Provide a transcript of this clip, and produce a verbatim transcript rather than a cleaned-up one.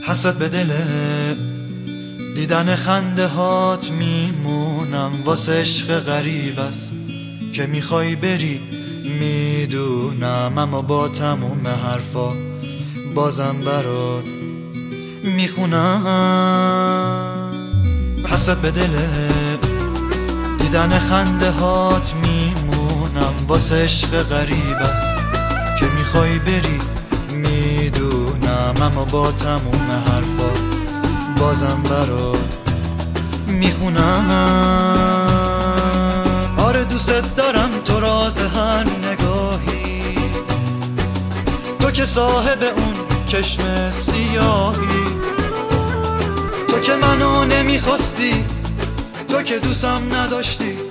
حسرت به دل دیدن خنده هات میمونم، واسه عشق غریب است که میخوای بری میدونم، اما با تموم حرفا بازم برات میخونم. حسرت به دل دیدن خنده هات میمونم، واسه عشق غریب است که میخوای بری میدونم، اما با تموم حرفا بازم برات میخونم. آره دوست دارم تو راز هر نگاهی، تو که صاحب اون چشم سیاهی، تو که منو نمیخواستی، تو که دوستم نداشتی،